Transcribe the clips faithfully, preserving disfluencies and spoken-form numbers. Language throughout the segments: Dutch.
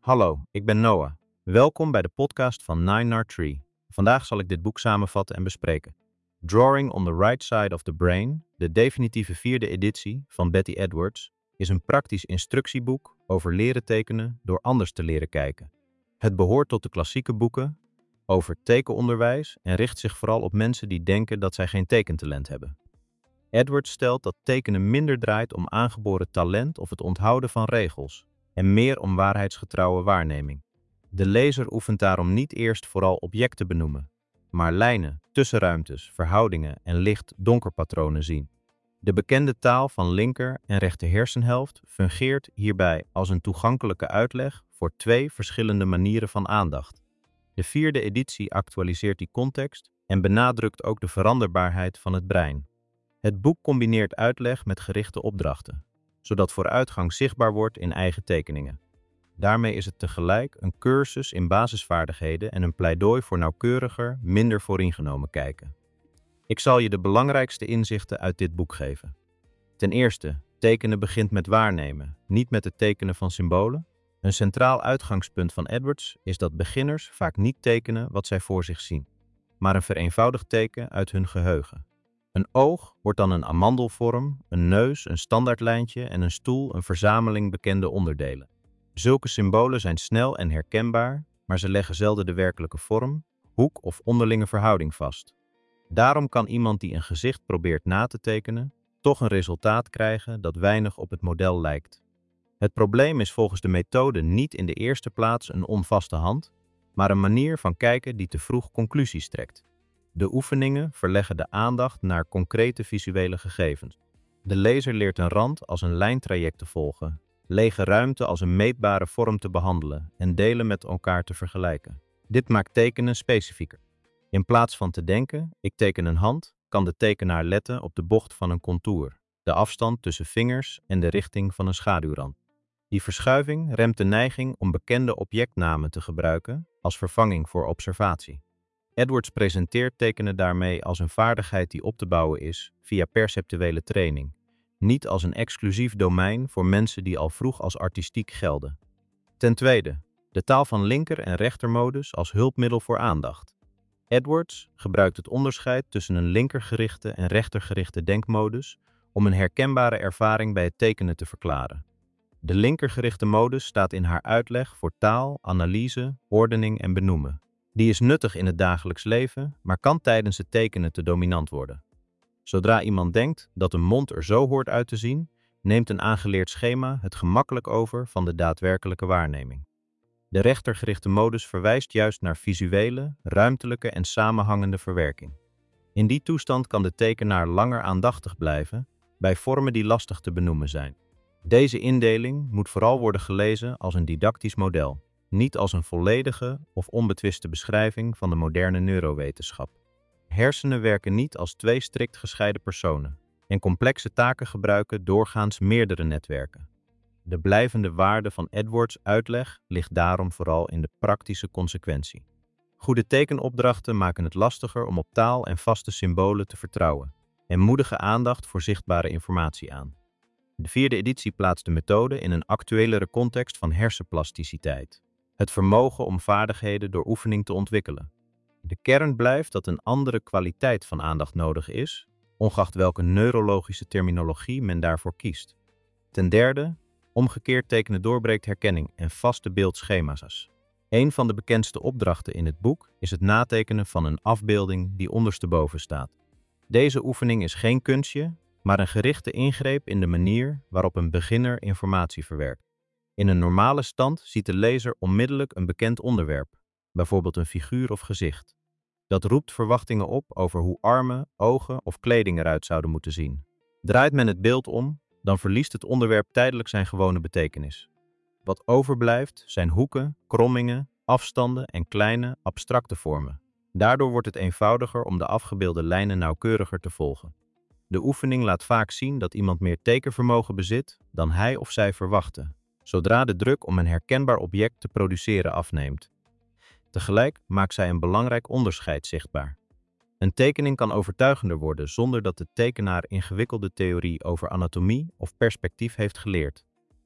Hallo, ik ben Noah. Welkom bij de podcast van Nine Nart Tree. Vandaag zal ik dit boek samenvatten en bespreken. Drawing on the Right Side of the Brain, de definitieve vierde editie van Betty Edwards, is een praktisch instructieboek over leren tekenen door anders te leren kijken. Het behoort tot de klassieke boeken over tekenonderwijs en richt zich vooral op mensen die denken dat zij geen tekentalent hebben. Edwards stelt dat tekenen minder draait om aangeboren talent of het onthouden van regels, en meer om waarheidsgetrouwe waarneming. De lezer oefent daarom niet eerst vooral objecten benoemen, maar lijnen, tussenruimtes, verhoudingen en licht-donkerpatronen zien. De bekende taal van linker en rechter hersenhelft fungeert hierbij als een toegankelijke uitleg voor twee verschillende manieren van aandacht. De vierde editie actualiseert die context en benadrukt ook de veranderbaarheid van het brein. Het boek combineert uitleg met gerichte opdrachten, zodat vooruitgang zichtbaar wordt in eigen tekeningen. Daarmee is het tegelijk een cursus in basisvaardigheden en een pleidooi voor nauwkeuriger, minder vooringenomen kijken. Ik zal je de belangrijkste inzichten uit dit boek geven. Ten eerste, tekenen begint met waarnemen, niet met het tekenen van symbolen. Een centraal uitgangspunt van Edwards is dat beginners vaak niet tekenen wat zij voor zich zien, maar een vereenvoudigd teken uit hun geheugen. Een oog wordt dan een amandelvorm, een neus een standaardlijntje en een stoel een verzameling bekende onderdelen. Zulke symbolen zijn snel en herkenbaar, maar ze leggen zelden de werkelijke vorm, hoek of onderlinge verhouding vast. Daarom kan iemand die een gezicht probeert na te tekenen, toch een resultaat krijgen dat weinig op het model lijkt. Het probleem is volgens de methode niet in de eerste plaats een onvaste hand, maar een manier van kijken die te vroeg conclusies trekt. De oefeningen verleggen de aandacht naar concrete visuele gegevens. De lezer leert een rand als een lijntraject te volgen, lege ruimte als een meetbare vorm te behandelen en delen met elkaar te vergelijken. Dit maakt tekenen specifieker. In plaats van te denken, ik teken een hand, kan de tekenaar letten op de bocht van een contour, de afstand tussen vingers en de richting van een schaduwrand. Die verschuiving remt de neiging om bekende objectnamen te gebruiken als vervanging voor observatie. Edwards presenteert tekenen daarmee als een vaardigheid die op te bouwen is via perceptuele training, niet als een exclusief domein voor mensen die al vroeg als artistiek gelden. Ten tweede, de taal van linker- en rechtermodus als hulpmiddel voor aandacht. Edwards gebruikt het onderscheid tussen een linkergerichte en rechtergerichte denkmodus om een herkenbare ervaring bij het tekenen te verklaren. De linkergerichte modus staat in haar uitleg voor taal, analyse, ordening en benoemen. Die is nuttig in het dagelijks leven, maar kan tijdens het tekenen te dominant worden. Zodra iemand denkt dat een mond er zo hoort uit te zien, neemt een aangeleerd schema het gemakkelijk over van de daadwerkelijke waarneming. De rechtergerichte modus verwijst juist naar visuele, ruimtelijke en samenhangende verwerking. In die toestand kan de tekenaar langer aandachtig blijven bij vormen die lastig te benoemen zijn. Deze indeling moet vooral worden gelezen als een didactisch model, niet als een volledige of onbetwiste beschrijving van de moderne neurowetenschap. Hersenen werken niet als twee strikt gescheiden personen en complexe taken gebruiken doorgaans meerdere netwerken. De blijvende waarde van Edwards' uitleg ligt daarom vooral in de praktische consequentie. Goede tekenopdrachten maken het lastiger om op taal en vaste symbolen te vertrouwen en moedigen aandacht voor zichtbare informatie aan. De vierde editie plaatst de methode in een actuelere context van hersenplasticiteit. Het vermogen om vaardigheden door oefening te ontwikkelen. De kern blijft dat een andere kwaliteit van aandacht nodig is, ongeacht welke neurologische terminologie men daarvoor kiest. Ten derde, omgekeerd tekenen doorbreekt herkenning en vaste beeldschema's. Een van de bekendste opdrachten in het boek is het natekenen van een afbeelding die ondersteboven staat. Deze oefening is geen kunstje, maar een gerichte ingreep in de manier waarop een beginner informatie verwerkt. In een normale stand ziet de lezer onmiddellijk een bekend onderwerp, bijvoorbeeld een figuur of gezicht. Dat roept verwachtingen op over hoe armen, ogen of kleding eruit zouden moeten zien. Draait men het beeld om, dan verliest het onderwerp tijdelijk zijn gewone betekenis. Wat overblijft zijn hoeken, krommingen, afstanden en kleine, abstracte vormen. Daardoor wordt het eenvoudiger om de afgebeelde lijnen nauwkeuriger te volgen. De oefening laat vaak zien dat iemand meer tekenvermogen bezit dan hij of zij verwachtte, zodra de druk om een herkenbaar object te produceren afneemt. Tegelijk maakt zij een belangrijk onderscheid zichtbaar. Een tekening kan overtuigender worden zonder dat de tekenaar ingewikkelde theorie over anatomie of perspectief heeft geleerd.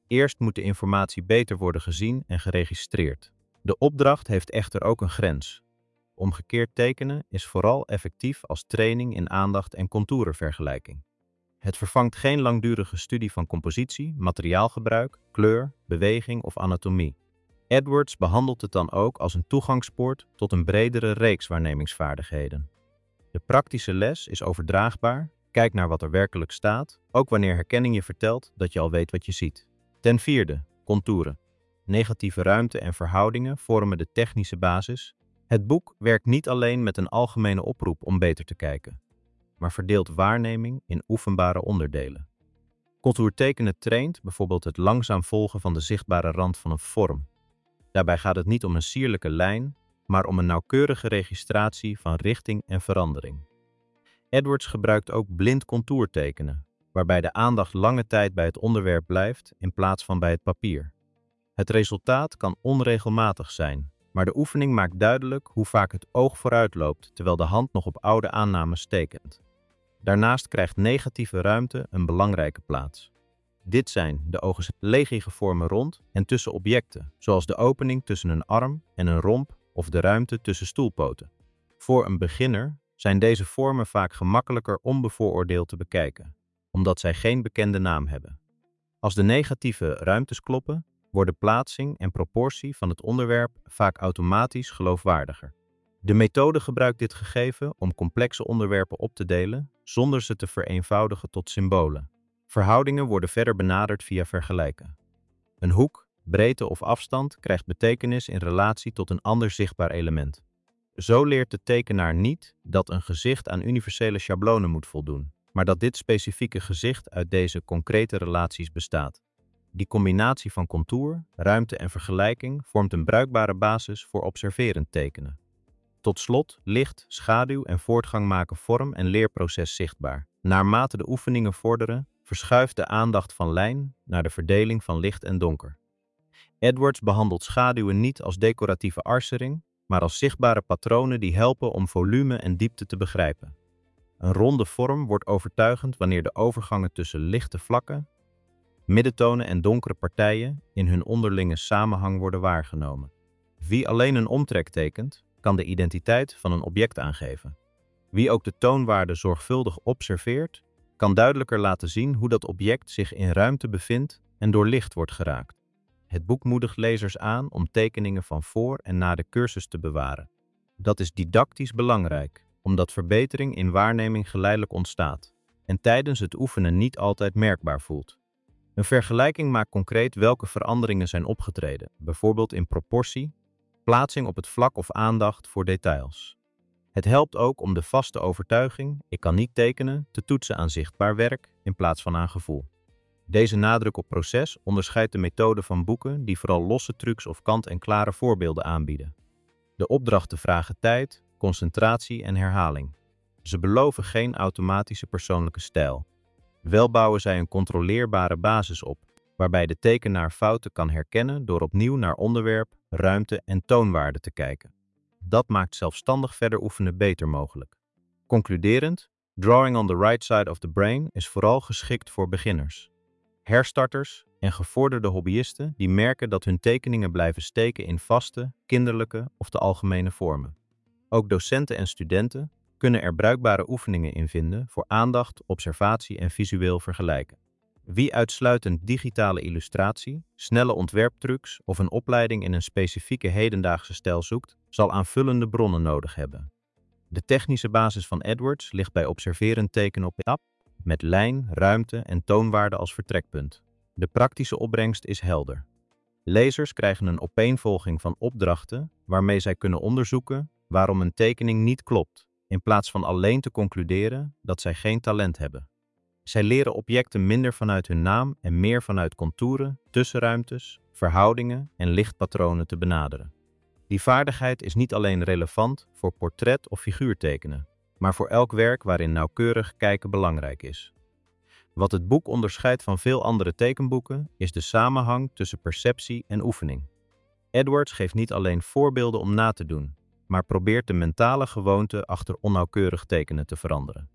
Eerst moet de informatie beter worden gezien en geregistreerd. De opdracht heeft echter ook een grens. Omgekeerd tekenen is vooral effectief als training in aandacht en contourenvergelijking. Het vervangt geen langdurige studie van compositie, materiaalgebruik, kleur, beweging of anatomie. Edwards behandelt het dan ook als een toegangspoort tot een bredere reeks waarnemingsvaardigheden. De praktische les is overdraagbaar, kijk naar wat er werkelijk staat, ook wanneer herkenning je vertelt dat je al weet wat je ziet. Ten vierde, contouren. Negatieve ruimte en verhoudingen vormen de technische basis. Het boek werkt niet alleen met een algemene oproep om beter te kijken, maar verdeelt waarneming in oefenbare onderdelen. Contourtekenen traint bijvoorbeeld het langzaam volgen van de zichtbare rand van een vorm. Daarbij gaat het niet om een sierlijke lijn, maar om een nauwkeurige registratie van richting en verandering. Edwards gebruikt ook blind contourtekenen, waarbij de aandacht lange tijd bij het onderwerp blijft in plaats van bij het papier. Het resultaat kan onregelmatig zijn, maar de oefening maakt duidelijk hoe vaak het oog vooruit loopt terwijl de hand nog op oude aannames tekent. Daarnaast krijgt negatieve ruimte een belangrijke plaats. Dit zijn de ogenledige vormen rond en tussen objecten, zoals de opening tussen een arm en een romp of de ruimte tussen stoelpoten. Voor een beginner zijn deze vormen vaak gemakkelijker onbevooroordeeld te bekijken, omdat zij geen bekende naam hebben. Als de negatieve ruimtes kloppen, worden plaatsing en proportie van het onderwerp vaak automatisch geloofwaardiger. De methode gebruikt dit gegeven om complexe onderwerpen op te delen, zonder ze te vereenvoudigen tot symbolen. Verhoudingen worden verder benaderd via vergelijken. Een hoek, breedte of afstand krijgt betekenis in relatie tot een ander zichtbaar element. Zo leert de tekenaar niet dat een gezicht aan universele schablonen moet voldoen, maar dat dit specifieke gezicht uit deze concrete relaties bestaat. Die combinatie van contour, ruimte en vergelijking vormt een bruikbare basis voor observerend tekenen. Tot slot, licht, schaduw en voortgang maken vorm- en leerproces zichtbaar. Naarmate de oefeningen vorderen, verschuift de aandacht van lijn naar de verdeling van licht en donker. Edwards behandelt schaduwen niet als decoratieve arcering, maar als zichtbare patronen die helpen om volume en diepte te begrijpen. Een ronde vorm wordt overtuigend wanneer de overgangen tussen lichte vlakken, middentonen en donkere partijen in hun onderlinge samenhang worden waargenomen. Wie alleen een omtrek tekent, kan de identiteit van een object aangeven. Wie ook de toonwaarde zorgvuldig observeert, kan duidelijker laten zien hoe dat object zich in ruimte bevindt en door licht wordt geraakt. Het boek moedigt lezers aan om tekeningen van voor en na de cursus te bewaren. Dat is didactisch belangrijk, omdat verbetering in waarneming geleidelijk ontstaat en tijdens het oefenen niet altijd merkbaar voelt. Een vergelijking maakt concreet welke veranderingen zijn opgetreden, bijvoorbeeld in proportie, plaatsing op het vlak of aandacht voor details. Het helpt ook om de vaste overtuiging, ik kan niet tekenen, te toetsen aan zichtbaar werk in plaats van aan gevoel. Deze nadruk op proces onderscheidt de methode van boeken die vooral losse trucs of kant-en-klare voorbeelden aanbieden. De opdrachten vragen tijd, concentratie en herhaling. Ze beloven geen automatische persoonlijke stijl. Wel bouwen zij een controleerbare basis op, waarbij de tekenaar fouten kan herkennen door opnieuw naar onderwerp, ruimte en toonwaarde te kijken. Dat maakt zelfstandig verder oefenen beter mogelijk. Concluderend, Drawing on the Right Side of the Brain is vooral geschikt voor beginners, herstarters en gevorderde hobbyisten die merken dat hun tekeningen blijven steken in vaste, kinderlijke of de algemene vormen. Ook docenten en studenten kunnen er bruikbare oefeningen in vinden voor aandacht, observatie en visueel vergelijken. Wie uitsluitend digitale illustratie, snelle ontwerptrucs of een opleiding in een specifieke hedendaagse stijl zoekt, zal aanvullende bronnen nodig hebben. De technische basis van Edwards ligt bij observerend tekenen op app, met lijn, ruimte en toonwaarde als vertrekpunt. De praktische opbrengst is helder. Lezers krijgen een opeenvolging van opdrachten waarmee zij kunnen onderzoeken waarom een tekening niet klopt, in plaats van alleen te concluderen dat zij geen talent hebben. Zij leren objecten minder vanuit hun naam en meer vanuit contouren, tussenruimtes, verhoudingen en lichtpatronen te benaderen. Die vaardigheid is niet alleen relevant voor portret- of figuurtekenen, maar voor elk werk waarin nauwkeurig kijken belangrijk is. Wat het boek onderscheidt van veel andere tekenboeken is de samenhang tussen perceptie en oefening. Edwards geeft niet alleen voorbeelden om na te doen, maar probeert de mentale gewoonte achter onnauwkeurig tekenen te veranderen.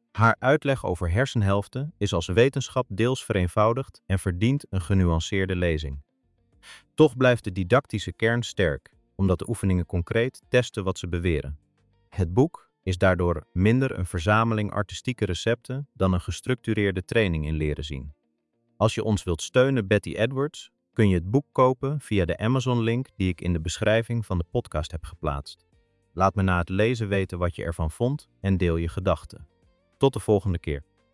Haar uitleg over hersenhelften is als wetenschap deels vereenvoudigd en verdient een genuanceerde lezing. Toch blijft de didactische kern sterk, omdat de oefeningen concreet testen wat ze beweren. Het boek is daardoor minder een verzameling artistieke recepten dan een gestructureerde training in leren zien. Als je ons wilt steunen, Betty Edwards, kun je het boek kopen via de Amazon-link die ik in de beschrijving van de podcast heb geplaatst. Laat me na het lezen weten wat je ervan vond en deel je gedachten. Tot de volgende keer.